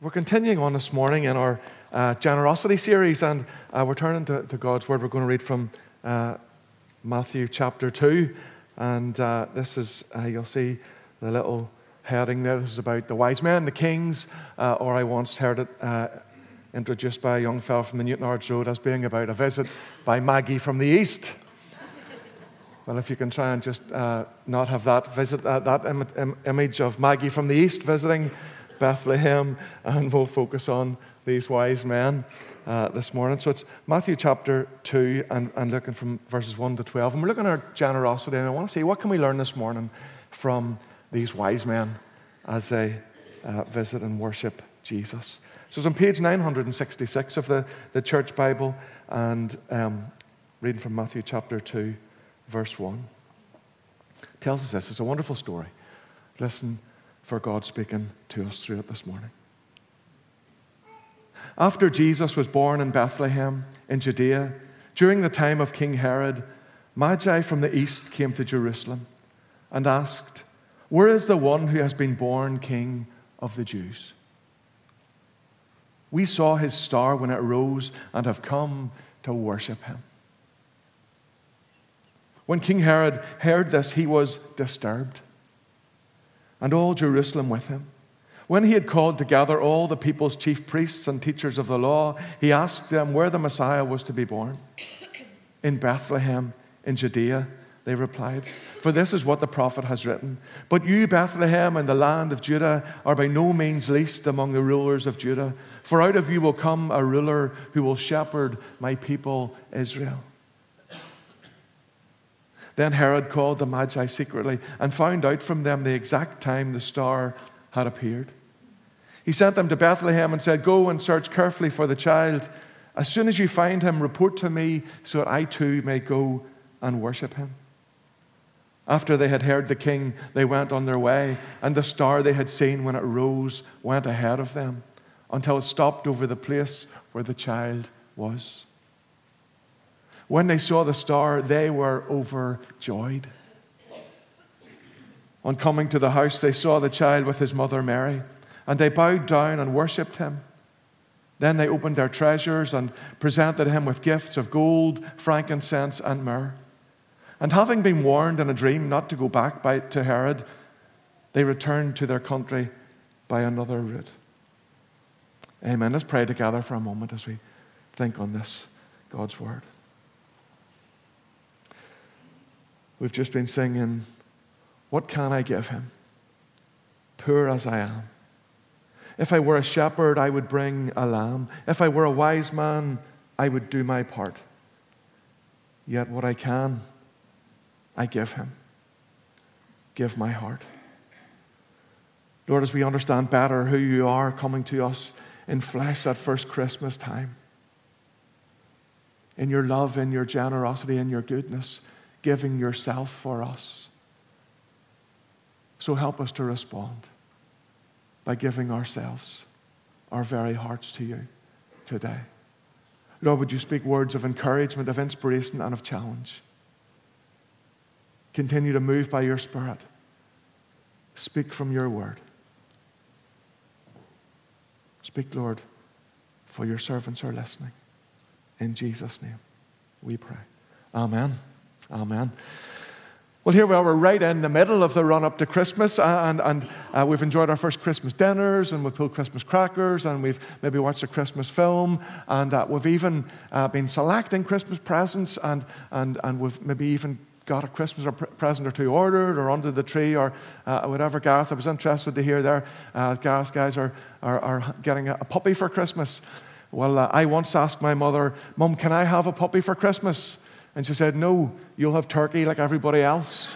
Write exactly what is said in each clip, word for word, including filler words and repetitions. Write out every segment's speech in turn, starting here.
We're continuing on this morning in our uh, generosity series, and uh, we're turning to, to God's Word. We're going to read from uh, Matthew chapter two, and uh, this is, uh, you'll see the little heading there. This is about the wise men, the kings, uh, or I once heard it uh, introduced by a young fellow from the Newton Arts Road as being about a visit by Maggie from the East. Well, if you can try and just uh, not have that visit, uh, that Im- Im- image of Maggie from the East visiting Bethlehem, and we'll focus on these wise men uh, this morning. So it's Matthew chapter two, and, and looking from verses one to twelve. And we're looking at our generosity, and I want to see what can we learn this morning from these wise men as they uh, visit and worship Jesus. So it's on page nine sixty-six of the, the Church Bible, and um, reading from Matthew chapter two, verse one. It tells us this. It's a wonderful story. Listen for God speaking to us through it this morning. After Jesus was born in Bethlehem in Judea, during the time of King Herod, Magi from the east came to Jerusalem and asked, "Where is the one who has been born King of the Jews? We saw his star when it rose and have come to worship him." When King Herod heard this, he was disturbed, and all Jerusalem with him. When he had called together all the people's chief priests and teachers of the law, he asked them where the Messiah was to be born. "In Bethlehem, in Judea," they replied, "for this is what the prophet has written. But you, Bethlehem, in the land of Judah, are by no means least among the rulers of Judah, for out of you will come a ruler who will shepherd my people Israel." Then Herod called the Magi secretly and found out from them the exact time the star had appeared. He sent them to Bethlehem and said, "Go and search carefully for the child. As soon as you find him, report to me so that I too may go and worship him." After they had heard the king, they went on their way, and the star they had seen when it rose went ahead of them until it stopped over the place where the child was. When they saw the star, they were overjoyed. On coming to the house, they saw the child with his mother Mary, and they bowed down and worshipped him. Then they opened their treasures and presented him with gifts of gold, frankincense, and myrrh. And having been warned in a dream not to go back by, to Herod, they returned to their country by another route. Amen. Let's pray together for a moment as we think on this, God's word. We've just been singing, "What can I give him, poor as I am? If I were a shepherd, I would bring a lamb. If I were a wise man, I would do my part. Yet what I can, I give him. Give my heart." Lord, as we understand better who you are coming to us in flesh that first Christmas time, in your love, in your generosity, in your goodness, giving yourself for us. So help us to respond by giving ourselves, our very hearts to you today. Lord, would you speak words of encouragement, of inspiration, and of challenge? Continue to move by your Spirit. Speak from your word. Speak, Lord, for your servants are listening. In Jesus' name we pray. Amen. Amen. Well, here we are. We're right in the middle of the run-up to Christmas, and, and uh, we've enjoyed our first Christmas dinners, and we've pulled Christmas crackers, and we've maybe watched a Christmas film, and uh, we've even uh, been selecting Christmas presents, and, and, and we've maybe even got a Christmas or present or two ordered or under the tree or uh, whatever. Gareth, I was interested to hear there, uh, Gareth's guys are, are, are getting a, a puppy for Christmas. Well, uh, I once asked my mother, "Mum, can I have a puppy for Christmas?" And she said, "No, you'll have turkey like everybody else."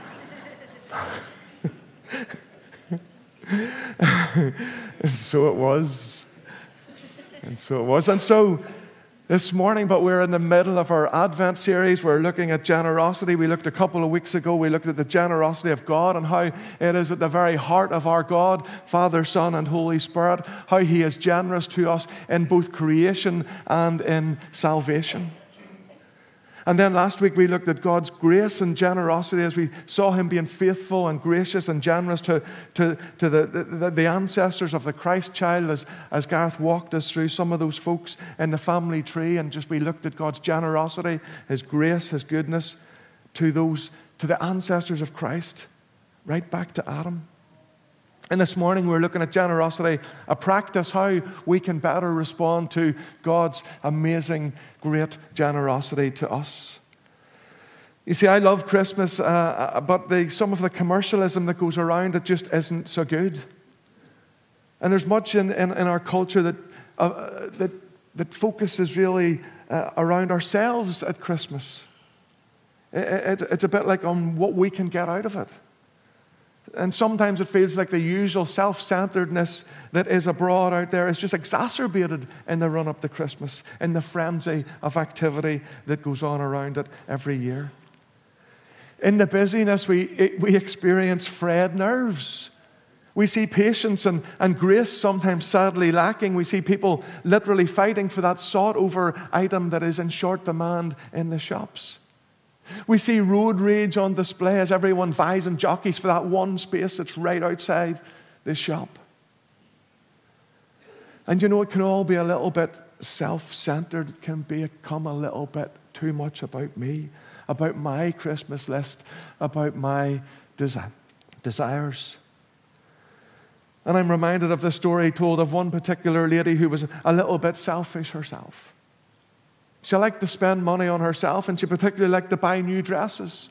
And so it was. And so it was. And so this morning, but we're in the middle of our Advent series. We're looking at generosity. We looked a couple of weeks ago, we looked at the generosity of God and how it is at the very heart of our God, Father, Son, and Holy Spirit, how he is generous to us in both creation and in salvation. And then last week we looked at God's grace and generosity as we saw him being faithful and gracious and generous to, to, to the, the, the ancestors of the Christ child as, as Gareth walked us through some of those folks in the family tree, and just we looked at God's generosity, his grace, his goodness to those, to the ancestors of Christ, right back to Adam. And this morning we're looking at generosity, a practice, how we can better respond to God's amazing, great generosity to us. You see, I love Christmas, uh, but the, some of the commercialism that goes around it just isn't so good. And there's much in, in, in our culture that, uh, that, that focuses really uh, around ourselves at Christmas. It, it, it's a bit like on what we can get out of it. And sometimes it feels like the usual self-centeredness that is abroad out there is just exacerbated in the run-up to Christmas, in the frenzy of activity that goes on around it every year. In the busyness, we, we experience frayed nerves. We see patience and, and grace sometimes sadly lacking. We see people literally fighting for that sought-over item that is in short demand in the shops. We see road rage on display as everyone vies and jockeys for that one space that's right outside the shop. And you know, it can all be a little bit self-centered. It can become a little bit too much about me, about my Christmas list, about my desi- desires. And I'm reminded of the story told of one particular lady who was a little bit selfish herself. She liked to spend money on herself, and she particularly liked to buy new dresses.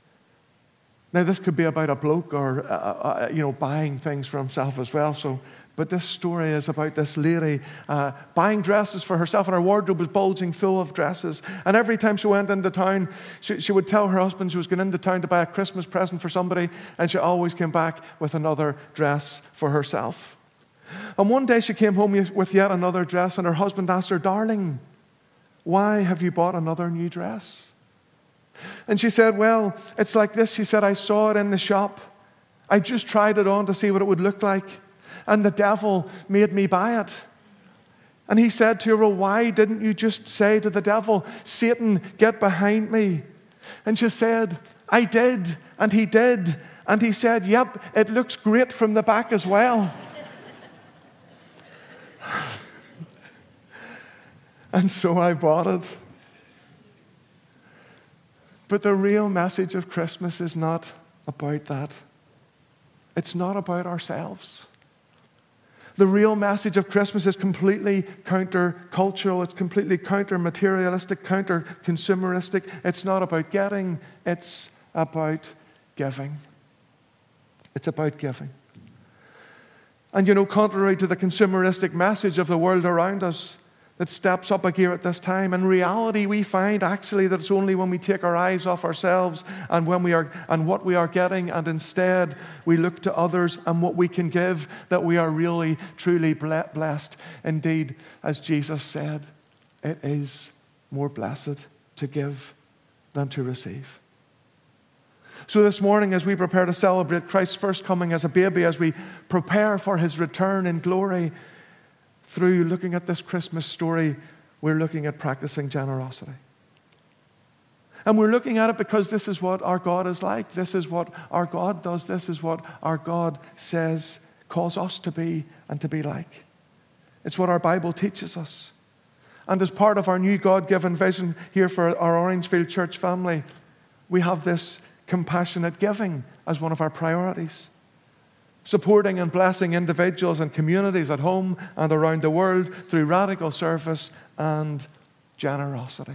Now, this could be about a bloke or, uh, uh, you know, buying things for himself as well. So, but this story is about this lady uh, buying dresses for herself, and her wardrobe was bulging full of dresses. And every time she went into town, she, she would tell her husband she was going into town to buy a Christmas present for somebody, and she always came back with another dress for herself. And one day she came home with yet another dress, and her husband asked her, "Darling, why have you bought another new dress?" And she said, "Well, it's like this." She said, "I saw it in the shop. I just tried it on to see what it would look like. And the devil made me buy it." And he said to her, "Well, why didn't you just say to the devil, 'Satan, get behind me'?" And she said, "I did, and he did. And he said, 'Yep, it looks great from the back as well.'" And so I bought it. But the real message of Christmas is not about that. It's not about ourselves. The real message of Christmas is completely counter-cultural. It's completely counter-materialistic, counter-consumeristic. It's not about getting. It's about giving. It's about giving. And you know, contrary to the consumeristic message of the world around us, that steps up a gear at this time. In reality, we find actually that it's only when we take our eyes off ourselves and when we are and what we are getting, and instead we look to others and what we can give, that we are really, truly blessed. Indeed, as Jesus said, it is more blessed to give than to receive. So this morning, as we prepare to celebrate Christ's first coming as a baby, as we prepare for his return in glory, through looking at this Christmas story, we're looking at practicing generosity. And we're looking at it because this is what our God is like. This is what our God does. This is what our God says, calls us to be and to be like. It's what our Bible teaches us. And as part of our new God-given vision here for our Orangefield Church family, we have this compassionate giving as one of our priorities. Supporting and blessing individuals and communities at home and around the world through radical service and generosity.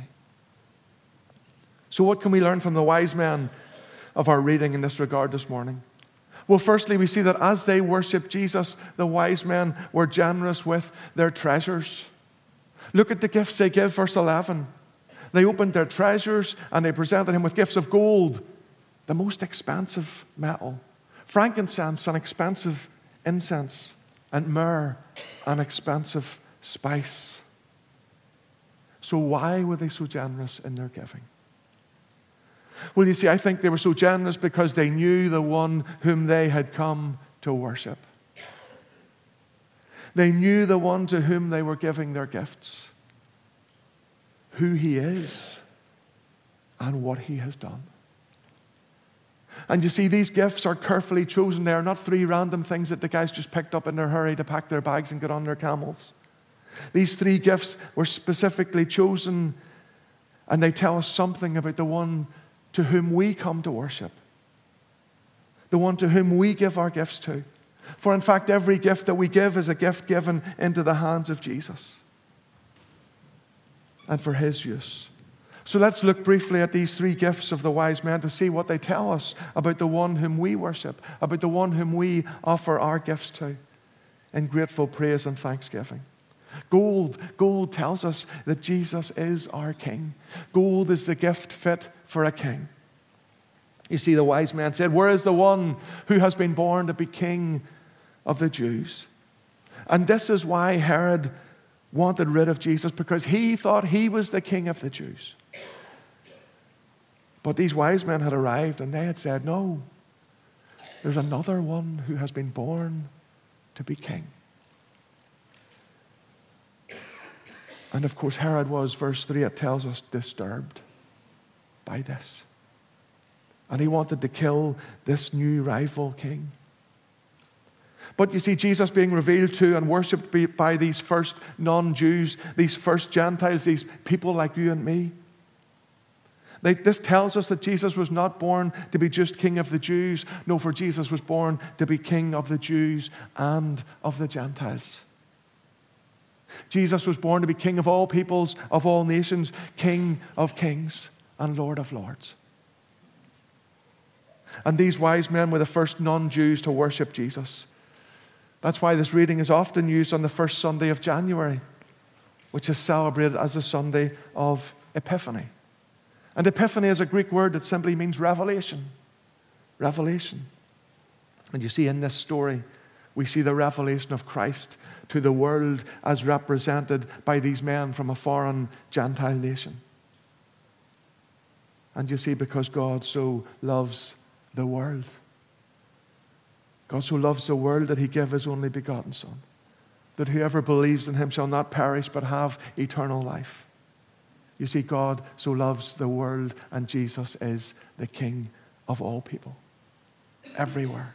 So what can we learn from the wise men of our reading in this regard this morning? Well, firstly, we see that as they worshiped Jesus, the wise men were generous with their treasures. Look at the gifts they give, verse eleven. They opened their treasures and they presented him with gifts of gold, the most expensive metal, frankincense, an expensive incense, and myrrh, an expensive spice. So why were they so generous in their giving? Well, you see, I think they were so generous because they knew the one whom they had come to worship. They knew the one to whom they were giving their gifts, who he is. and what he has done. And you see, these gifts are carefully chosen. They are not three random things that the guys just picked up in their hurry to pack their bags and get on their camels. These three gifts were specifically chosen, and they tell us something about the one to whom we come to worship, the one to whom we give our gifts to. For in fact, every gift that we give is a gift given into the hands of Jesus and for his use. So let's look briefly at these three gifts of the wise men to see what they tell us about the one whom we worship, about the one whom we offer our gifts to in grateful praise and thanksgiving. Gold, gold tells us that Jesus is our King. Gold is the gift fit for a king. You see, the wise men said, "Where is the one who has been born to be King of the Jews?" And this is why Herod wanted rid of Jesus, because he thought he was the King of the Jews. But these wise men had arrived and they had said, "No, there's another one who has been born to be king." And of course, Herod was, verse three, it tells us, disturbed by this. And he wanted to kill this new rival king. But you see, Jesus being revealed to and worshipped by these first non-Jews, these first Gentiles, these people like you and me. They, this tells us that Jesus was not born to be just King of the Jews. No, for Jesus was born to be King of the Jews and of the Gentiles. Jesus was born to be King of all peoples, of all nations, King of kings and Lord of lords. And these wise men were the first non-Jews to worship Jesus. That's why this reading is often used on the first Sunday of January, which is celebrated as the Sunday of Epiphany. And Epiphany is a Greek word that simply means revelation. Revelation. And you see, in this story, we see the revelation of Christ to the world as represented by these men from a foreign Gentile nation. And you see, because God so loves the world, God so loves the world that he gave his only begotten Son, that whoever believes in him shall not perish but have eternal life. You see, God so loves the world, and Jesus is the King of all people, everywhere.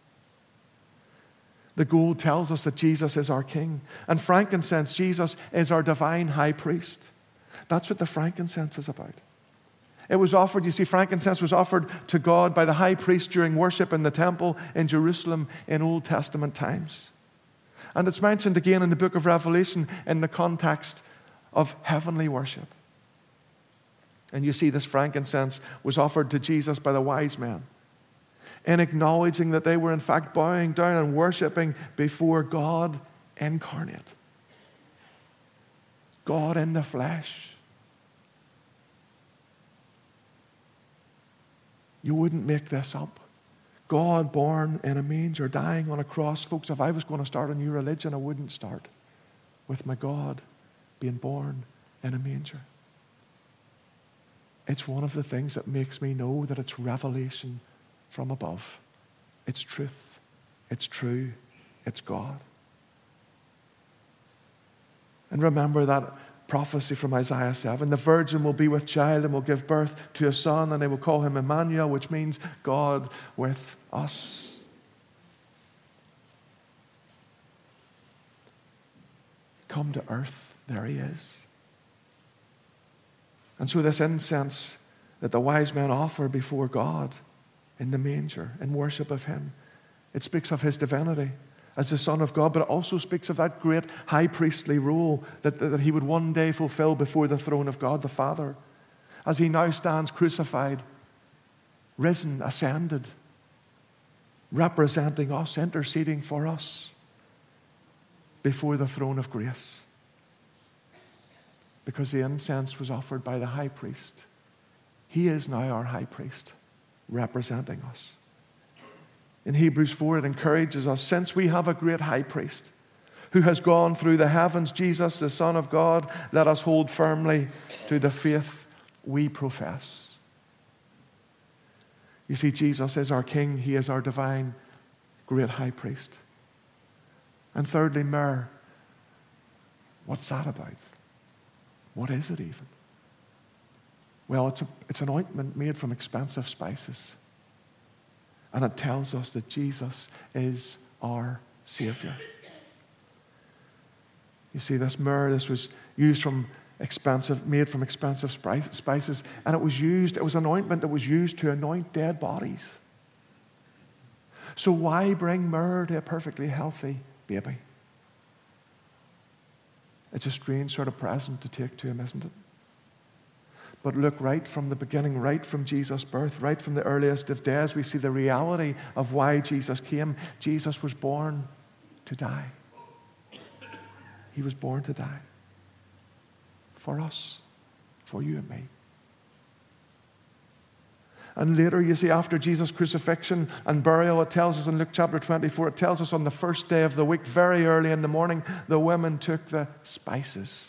The gold tells us that Jesus is our King. And frankincense, Jesus is our divine high priest. That's what the frankincense is about. It was offered, you see, frankincense was offered to God by the high priest during worship in the temple in Jerusalem in Old Testament times. And it's mentioned again in the book of Revelation in the context of heavenly worship. And you see, this frankincense was offered to Jesus by the wise men in acknowledging that they were in fact bowing down and worshiping before God incarnate. God in the flesh. You wouldn't make this up. God born in a manger, dying on a cross. Folks, if I was going to start a new religion, I wouldn't start with my God being born in a manger. It's one of the things that makes me know that it's revelation from above. It's truth. It's true. It's God. And remember that prophecy from Isaiah seven. The virgin will be with child and will give birth to a son, and they will call him Emmanuel, which means God with us. Come to earth. There he is. And so this incense that the wise men offer before God in the manger, in worship of him, it speaks of his divinity as the Son of God, but it also speaks of that great high priestly role that, that he would one day fulfill before the throne of God the Father, as he now stands crucified, risen, ascended, representing us, interceding for us before the throne of grace. Because the incense was offered by the high priest. He is now our high priest, representing us. In Hebrews four, it encourages us, since we have a great high priest who has gone through the heavens, Jesus, the Son of God, let us hold firmly to the faith we profess. You see, Jesus is our King. He is our divine great high priest. And thirdly, myrrh. What's that about? What is it even? Well, it's, a, it's an ointment made from expensive spices. And it tells us that Jesus is our Savior. You see, this myrrh, this was used from expensive, made from expensive spices, and it was used, it was an ointment that was used to anoint dead bodies. So why bring myrrh to a perfectly healthy baby? It's a strange sort of present to take to him, isn't it? But look, right from the beginning, right from Jesus' birth, right from the earliest of days, we see the reality of why Jesus came. Jesus was born to die. He was born to die. For us, for you and me. And later, you see, after Jesus' crucifixion and burial, it tells us in Luke chapter twenty-four, it tells us on the first day of the week, very early in the morning, the women took the spices.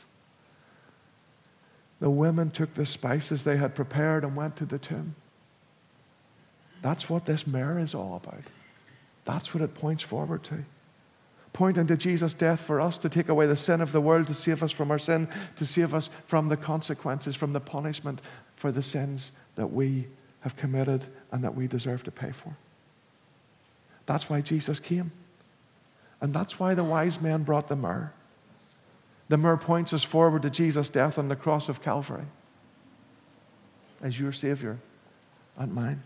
The women took the spices they had prepared and went to the tomb. That's what this myrrh is all about. That's what it points forward to. Pointing to Jesus' death for us, to take away the sin of the world, to save us from our sin, to save us from the consequences, from the punishment for the sins that we have committed and that we deserve to pay for. That's why Jesus came. And that's why the wise men brought the myrrh. The myrrh points us forward to Jesus' death on the cross of Calvary as your Savior and mine.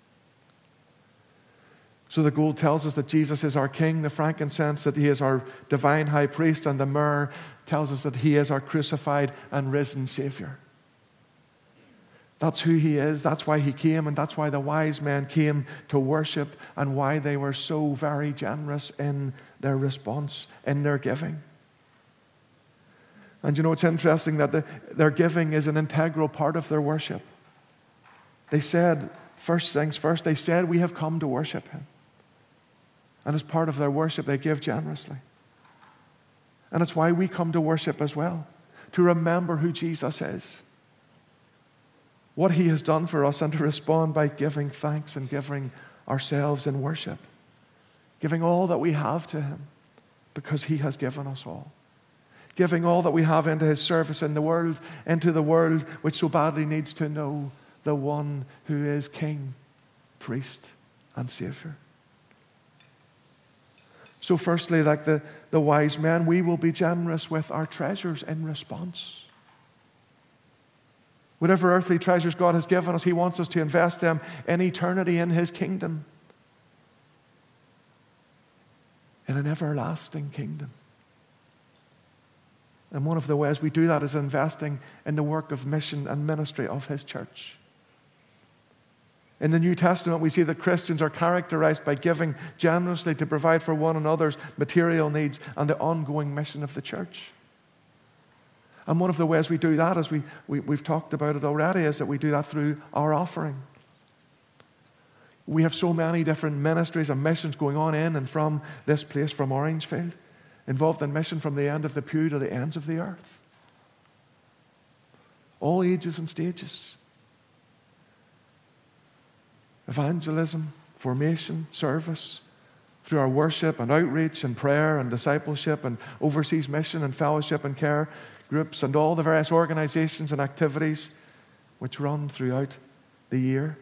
So the gold tells us that Jesus is our King, the frankincense that he is our divine high priest, and the myrrh tells us that he is our crucified and risen Savior. That's who he is, that's why he came, and that's why the wise men came to worship, and why they were so very generous in their response, in their giving. And you know, it's interesting that the, their giving is an integral part of their worship. They said, first things first, they said, we have come to worship him. And as part of their worship, they give generously. And it's why we come to worship as well, to remember who Jesus is, what he has done for us, and to respond by giving thanks and giving ourselves in worship, giving all that we have to him, because he has given us all. Giving all that we have into his service in the world, into the world which so badly needs to know the one who is King, priest, and Savior. So firstly, like the, the wise men, we will be generous with our treasures in response. Whatever earthly treasures God has given us, he wants us to invest them in eternity in his kingdom. In an everlasting kingdom. And one of the ways we do that is investing in the work of mission and ministry of his church. In the New Testament, we see that Christians are characterized by giving generously to provide for one another's material needs and the ongoing mission of the church. And one of the ways we do that, as we, we, we've talked about it already, is that we do that through our offering. We have so many different ministries and missions going on in and from this place, from Orangefield, involved in mission from the end of the pew to the ends of the earth. All ages and stages. Evangelism, formation, service, through our worship and outreach and prayer and discipleship and overseas mission and fellowship and care groups and all the various organizations and activities which run throughout the year.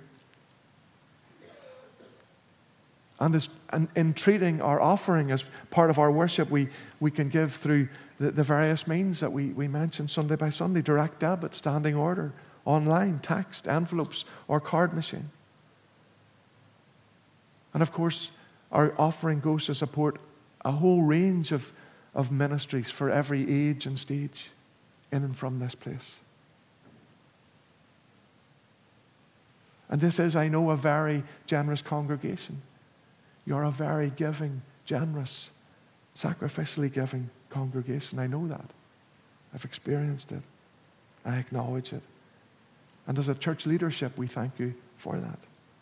And, as, and in treating our offering as part of our worship, we, we can give through the, the various means that we, we mentioned Sunday by Sunday: direct debit, standing order, online, text, envelopes, or card machine. And of course, our offering goes to support a whole range of, of ministries for every age and stage in and from this place. And this is, I know, a very generous congregation. You're a very giving, generous, sacrificially giving congregation. I know that. I've experienced it. I acknowledge it. And as a church leadership, we thank you for that.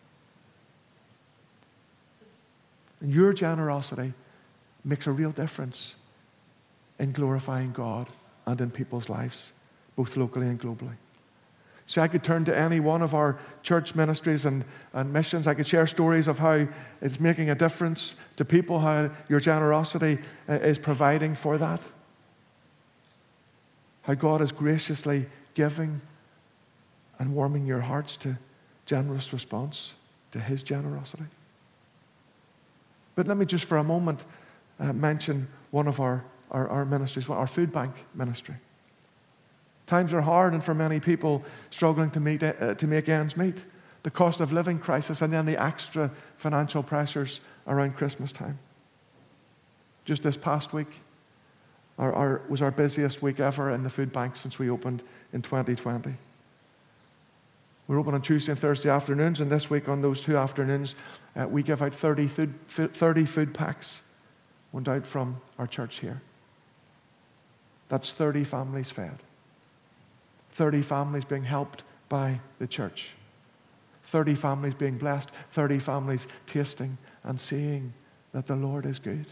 And your generosity makes a real difference in glorifying God and in people's lives, both locally and globally. So I could turn to any one of our church ministries and, and missions. I could share stories of how it's making a difference to people, how your generosity is providing for that. How God is graciously giving and warming your hearts to generous response to his generosity. But let me just for a moment uh, mention one of our, our, our ministries, our food bank ministry. Times are hard, and for many people struggling to, meet, uh, to make ends meet. The cost of living crisis, and then the extra financial pressures around Christmas time. Just this past week our, our, was our busiest week ever in the food bank since we opened in twenty twenty. We're open on Tuesday and Thursday afternoons, and this week on those two afternoons, uh, we give out thirty food, thirty food packs went out from our church here. That's thirty families fed. thirty families being helped by the church. thirty families being blessed. thirty families tasting and seeing that the Lord is good.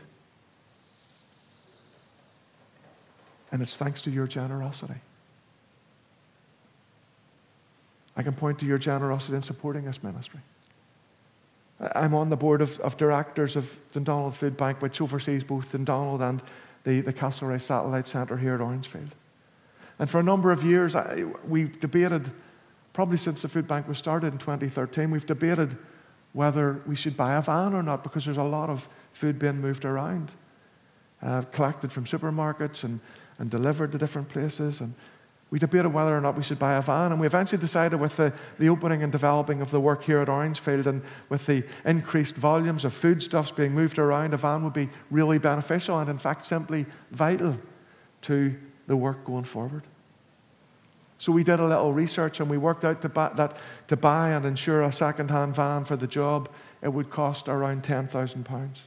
And it's thanks to your generosity. I can point to your generosity in supporting this ministry. I'm on the board of, of directors of Dundonald Food Bank, which oversees both Dundonald and the, the Castlereagh Satellite Centre here at Orangefield. And for a number of years, I, we've debated, probably since the food bank was started in twenty thirteen, we've debated whether we should buy a van or not, because there's a lot of food being moved around, uh, collected from supermarkets and, and delivered to different places. And we debated whether or not we should buy a van, and we eventually decided with the, the opening and developing of the work here at Orangefield, and with the increased volumes of foodstuffs being moved around, a van would be really beneficial and in fact simply vital to the work going forward. So we did a little research, and we worked out to buy, that to buy and insure a second-hand van for the job, it would cost around ten thousand pounds.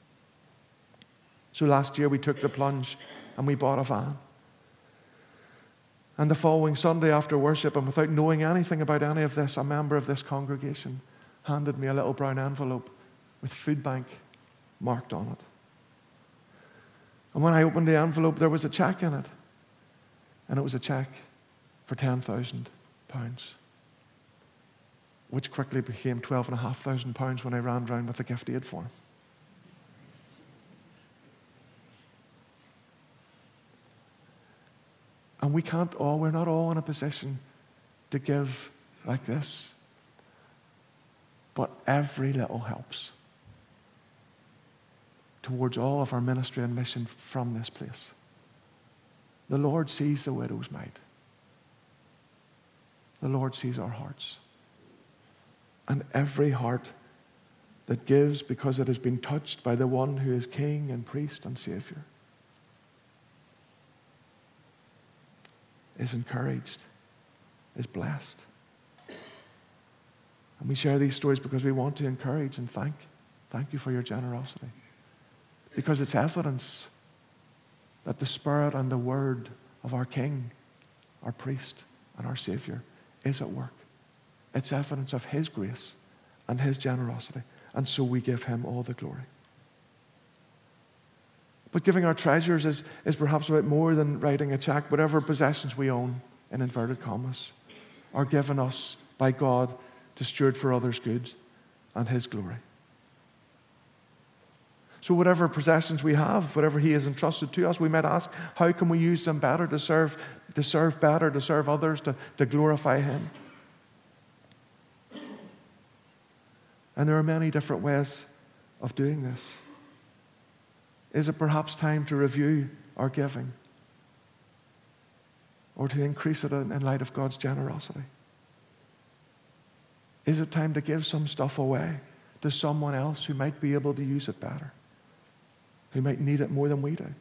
So last year we took the plunge and we bought a van. And the following Sunday after worship, and without knowing anything about any of this, a member of this congregation handed me a little brown envelope with food bank marked on it. And when I opened the envelope, there was a cheque in it. And it was a cheque for ten thousand pounds, which quickly became twelve thousand five hundred pounds when I ran round with a gift aid form. And we can't all, we're not all in a position to give like this. But every little helps towards all of our ministry and mission from this place. The Lord sees the widow's mite. The Lord sees our hearts. And every heart that gives because it has been touched by the one who is King and Priest and Savior is encouraged, is blessed. And we share these stories because we want to encourage and thank. Thank you for your generosity. Because it's evidence that the Spirit and the Word of our King, our Priest, and our Savior is at work. It's evidence of His grace and His generosity. And so we give Him all the glory. But giving our treasures is, is perhaps about more than writing a check. Whatever possessions we own, in inverted commas, are given us by God to steward for others' good and His glory. So whatever possessions we have, whatever He has entrusted to us, we might ask, how can we use them better to serve, to serve better, to serve others, to, to glorify Him? And there are many different ways of doing this. Is it perhaps time to review our giving, or to increase it in light of God's generosity? Is it time to give some stuff away to someone else who might be able to use it better, who might need it more than we do?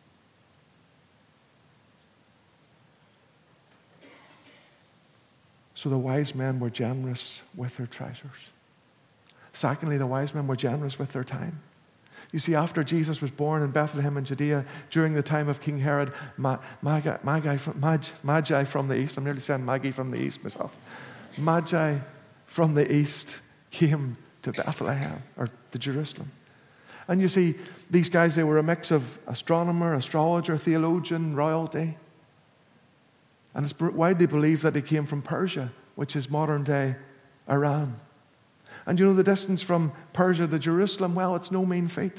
So the wise men were generous with their treasures. Secondly, the wise men were generous with their time. You see, after Jesus was born in Bethlehem in Judea, during the time of King Herod, Magi, Magi, from, Magi from the east, I'm nearly saying Maggie from the east myself, Magi from the east came to Bethlehem, or to Jerusalem. And you see, these guys, they were a mix of astronomer, astrologer, theologian, royalty. And it's widely believed that they came from Persia, which is modern-day Iran. And you know the distance from Persia to Jerusalem? Well, it's no mean feat.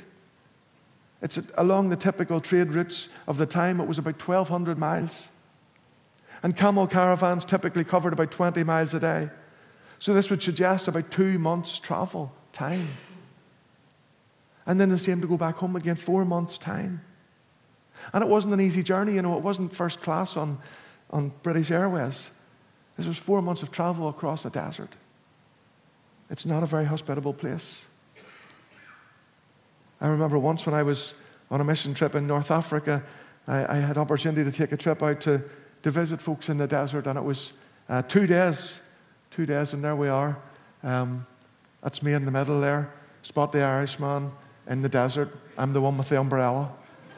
It's along the typical trade routes of the time. It was about twelve hundred miles. And camel caravans typically covered about twenty miles a day. So this would suggest about two months' travel time. And then the same to go back home again, four months' time. And it wasn't an easy journey, you know, it wasn't first class on, on British Airways. This was four months of travel across a desert. It's not a very hospitable place. I remember once when I was on a mission trip in North Africa, I, I had opportunity to take a trip out to, to visit folks in the desert, and it was uh, two days, two days, and there we are. Um, that's me in the middle there, spot the Irishman in the desert. I'm the one with the umbrella.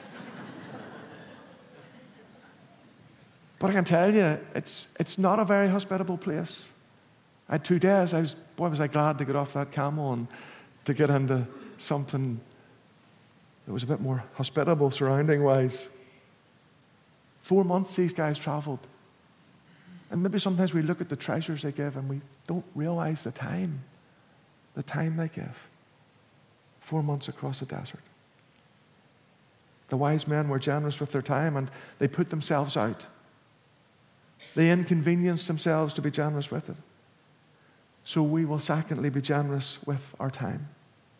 But I can tell you, it's, it's not a very hospitable place. I had two days. I was, boy, was I glad to get off that camel and to get into something that was a bit more hospitable surrounding-wise. Four months these guys traveled. And maybe sometimes we look at the treasures they give and we don't realize the time, the time they give. Four months across the desert. The wise men were generous with their time and they put themselves out. They inconvenienced themselves to be generous with it. So we will secondly be generous with our time.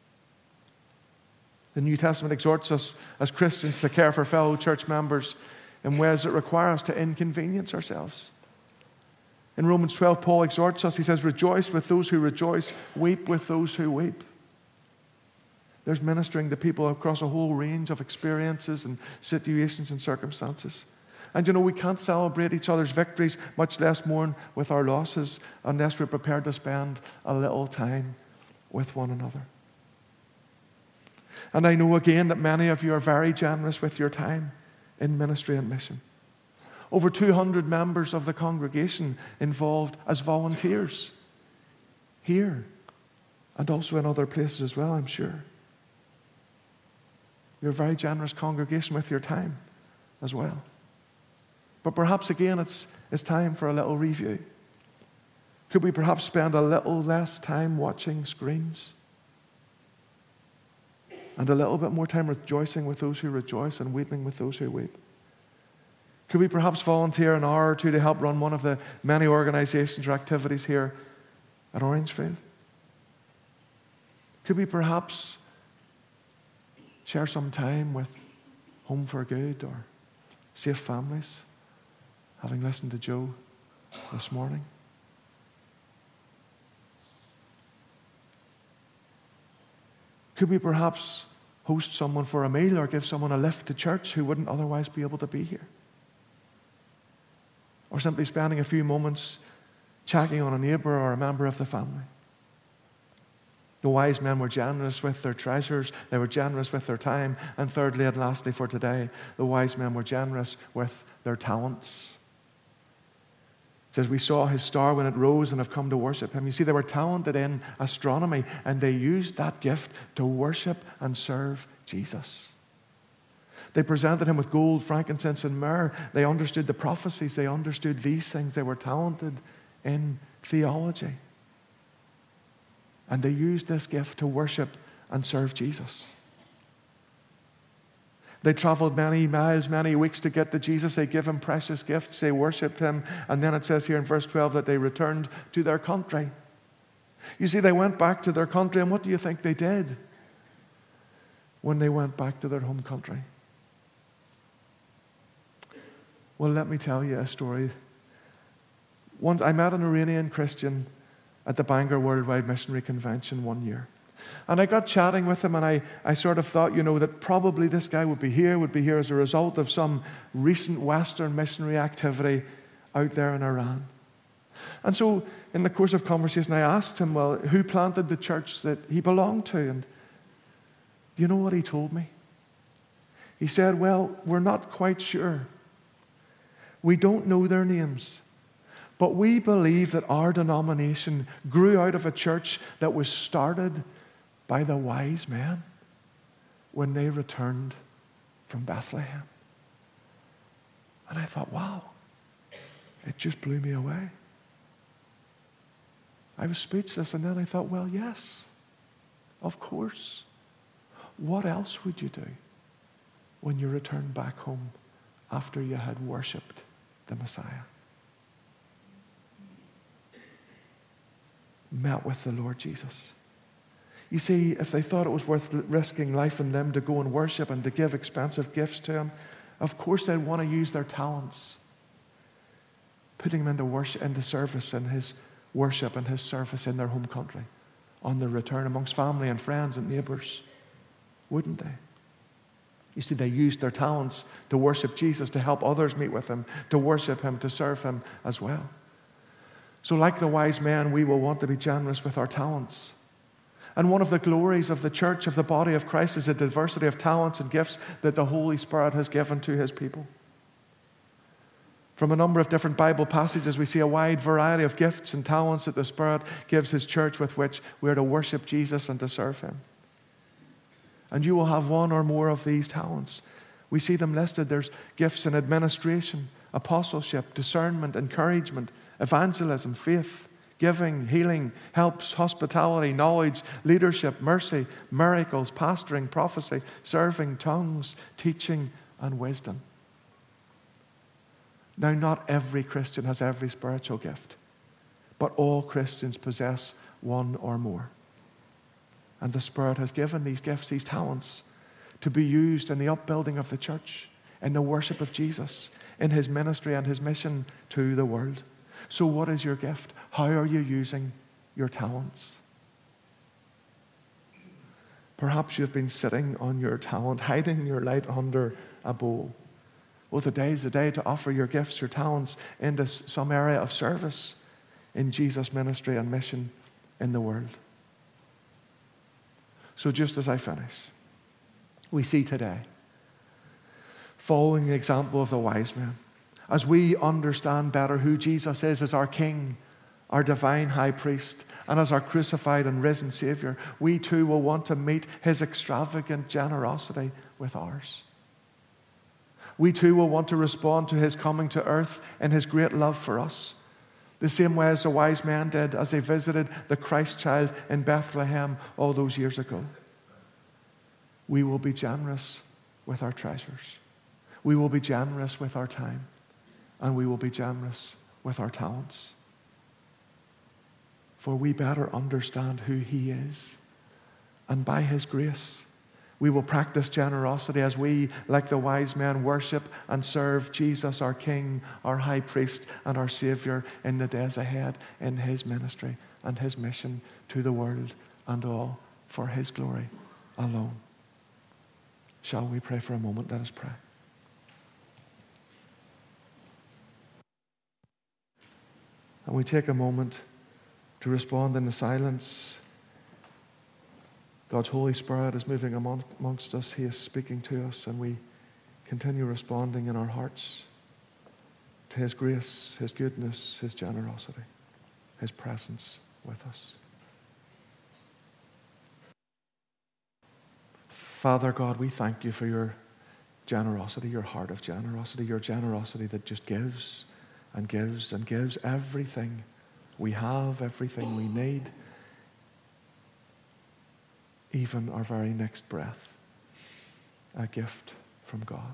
The New Testament exhorts us as Christians to care for fellow church members in ways that require us to inconvenience ourselves. In Romans twelve, Paul exhorts us, he says, rejoice with those who rejoice, weep with those who weep. There's ministering to people across a whole range of experiences and situations and circumstances. And you know, we can't celebrate each other's victories, much less mourn with our losses, unless we're prepared to spend a little time with one another. And I know again that many of you are very generous with your time in ministry and mission. Over two hundred members of the congregation involved as volunteers here and also in other places as well, I'm sure. You're a very generous congregation with your time as well. But perhaps again it's, it's time for a little review. Could we perhaps spend a little less time watching screens? And a little bit more time rejoicing with those who rejoice and weeping with those who weep? Could we perhaps volunteer an hour or two to help run one of the many organizations or activities here at Orangefield? Could we perhaps share some time with Home for Good or Safe Families, having listened to Joe this morning? Could we perhaps host someone for a meal or give someone a lift to church who wouldn't otherwise be able to be here? Or simply spending a few moments checking on a neighbor or a member of the family? The wise men were generous with their treasures, they were generous with their time, and thirdly and lastly for today, the wise men were generous with their talents. It says, we saw his star when it rose and have come to worship him. You see, they were talented in astronomy, and they used that gift to worship and serve Jesus. They presented him with gold, frankincense, and myrrh. They understood the prophecies. They understood these things. They were talented in theology. And they used this gift to worship and serve Jesus. They traveled many miles, many weeks to get to Jesus. They gave him precious gifts. They worshipped him. And then it says here in verse twelve that they returned to their country. You see, they went back to their country, and what do you think they did when they went back to their home country? Well, let me tell you a story. Once I met an Iranian Christian at the Bangor Worldwide Missionary Convention one year. And I got chatting with him, and I, I sort of thought, you know, that probably this guy would be here, would be here as a result of some recent Western missionary activity out there in Iran. And so in the course of conversation, I asked him, well, who planted the church that he belonged to? And do you know what he told me? He said, well, we're not quite sure. We don't know their names. But we believe that our denomination grew out of a church that was started by the wise men when they returned from Bethlehem. And I thought, wow, it just blew me away. I was speechless, and then I thought, well, yes, of course. What else would you do when you returned back home after you had worshipped the Messiah? met with the Lord Jesus. You see, if they thought it was worth risking life and limb to go and worship and to give expensive gifts to him, of course they'd want to use their talents, putting them into worship, into service in his worship and his service in their home country, on their return amongst family and friends and neighbors, wouldn't they? You see, they used their talents to worship Jesus, to help others meet with him, to worship him, to serve him as well. So like the wise men, we will want to be generous with our talents. And one of the glories of the church, of the body of Christ, is the diversity of talents and gifts that the Holy Spirit has given to his people. From a number of different Bible passages, we see a wide variety of gifts and talents that the Spirit gives his church with which we are to worship Jesus and to serve him. And you will have one or more of these talents. We see them listed. There's gifts in administration, apostleship, discernment, encouragement, evangelism, faith, giving, healing, helps, hospitality, knowledge, leadership, mercy, miracles, pastoring, prophecy, serving, tongues, teaching, and wisdom. Now, not every Christian has every spiritual gift, but all Christians possess one or more. And the Spirit has given these gifts, these talents, to be used in the upbuilding of the church, in the worship of Jesus, in his ministry and his mission to the world. So what is your gift? How are you using your talents? Perhaps you've been sitting on your talent, hiding your light under a bowl. Well, today is the day to offer your gifts, your talents, into some area of service in Jesus' ministry and mission in the world. So just as I finish, we see today, following the example of the wise men, as we understand better who Jesus is as our King, our divine high priest, and as our crucified and risen Savior, we too will want to meet his extravagant generosity with ours. We too will want to respond to his coming to earth and his great love for us, the same way as the wise men did as they visited the Christ child in Bethlehem all those years ago. We will be generous with our treasures. We will be generous with our time. And we will be generous with our talents. For we better understand who he is. And by his grace, we will practice generosity as we, like the wise men, worship and serve Jesus, our King, our high priest, and our Savior in the days ahead in his ministry and his mission to the world, and all for his glory alone. Shall we pray for a moment? Let us pray. And we take a moment to respond in the silence. God's Holy Spirit is moving among, amongst us. He is speaking to us, and we continue responding in our hearts to his grace, his goodness, his generosity, his presence with us. Father God, we thank you for your generosity, your heart of generosity, your generosity that just gives and gives and gives everything we have, everything we need, even our very next breath, a gift from God.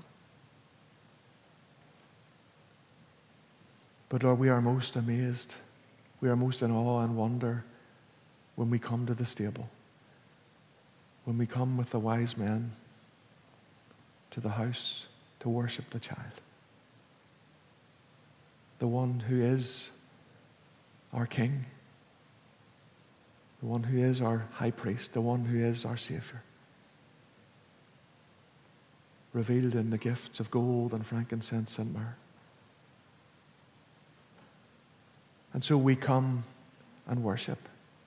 But Lord, we are most amazed, we are most in awe and wonder when we come to the stable, when we come with the wise men to the house to worship the child, the one who is our King, the one who is our high priest, the one who is our Savior, revealed in the gifts of gold and frankincense and myrrh. And so we come and worship.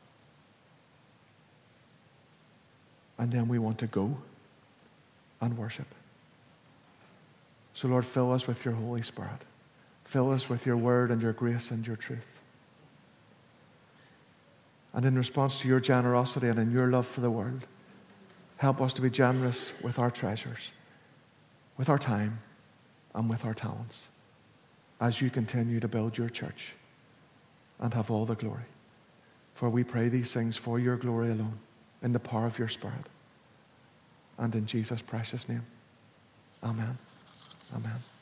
And then we want to go and worship. So Lord, fill us with your Holy Spirit. Fill us with your word and your grace and your truth. And in response to your generosity and in your love for the world, help us to be generous with our treasures, with our time, and with our talents, as you continue to build your church and have all the glory. For we pray these things for your glory alone, in the power of your Spirit, and in Jesus' precious name. Amen. Amen.